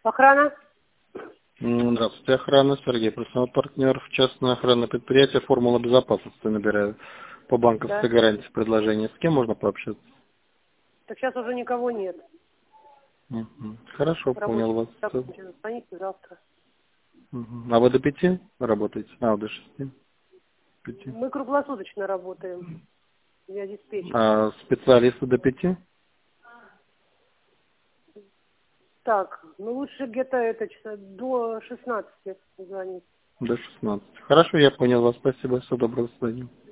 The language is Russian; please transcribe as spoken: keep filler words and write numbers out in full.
Охрана? М, Здравствуйте, охрана. Сергей, personal партнер в частное охранное предприятие «Формула безопасности». Набираю по банковской Да. гарантии предложение. С кем можно пообщаться? Так сейчас уже никого нет. Мгм. Хорошо, понял Рабочий вас. закончен. Звоните завтра. Мгм. А вы до пяти работаете? А, до шести? Пяти. Мы круглосуточно работаем. Я диспетчер. А специалисты до пяти? Так, ну лучше где-то это часа до шестнадцати звонить. До шестнадцати. Хорошо, я понял вас. Спасибо. Всего доброго. До свидания.